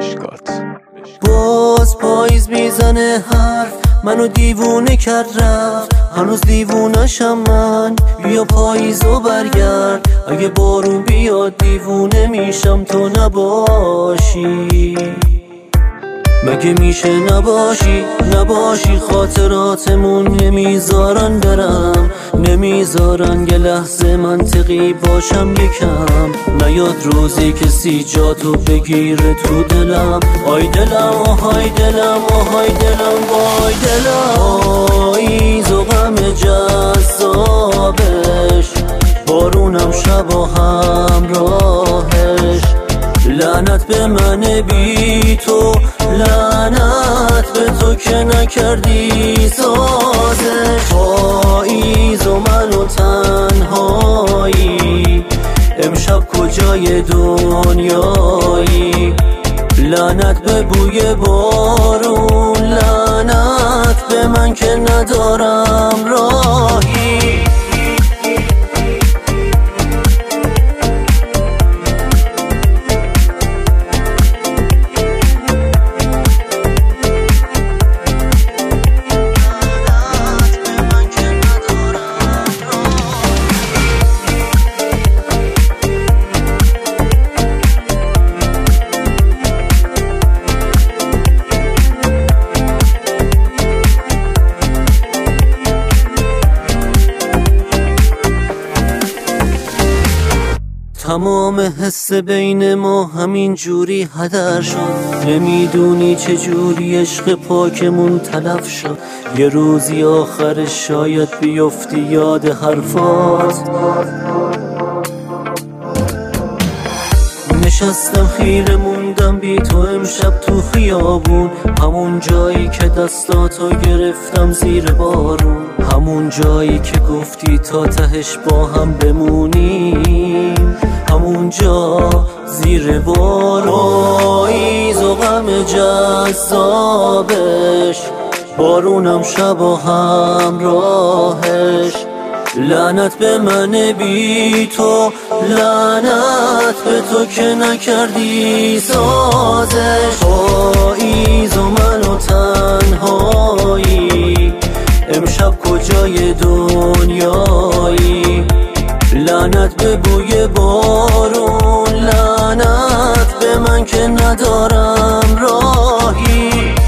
باز پاییز میزنه حرف، منو دیوونه کرد رفت، هنوز دیوونشم من. بیا پاییزو برگرد، اگه بارون بیاد دیوونه میشم تو نباشی. مگه میشه نباشی خاطراتمون نمیذارن برم، نمیذارن یه لحظه منطقی باشم یکم. نیاد روزی کسی جاتو بگیره تو دلم. آی دلم آهای دلم آهای دلم وای دلم. پاییز و غم جذابش، بارونم شب و همراهش. لعنت به من بی تو، لعنت به تو که نکردی سازش. پاییز و من و تنهایی، امشب کجای دنیایی؟ لعنت به بوی بارون، لعنت به من که ندارم راهی. تمام حس بین ما همین جوری هدر شد. نمیدونی چه جوری عشق پاکمون تلف شد. یه روزی آخرش شاید بیفتی یاد حرفات. نشستم خیره موندم بی تو امشب تو خیابون، همون جایی که دستاتو گرفتم زیر بارون، همون جایی که گفتی تا تهش با هم بمونیم، همونجا زیر بارون. پاییز و غم جذابش، بارونم شب و همراهش. لعنت به من بی تو، لعنت به تو که نکردی سازش. پاییز و من و تنهایی، امشب کجای دنیایی؟ لعنت به بوی بارون، لعنت به من که ندارم راهی.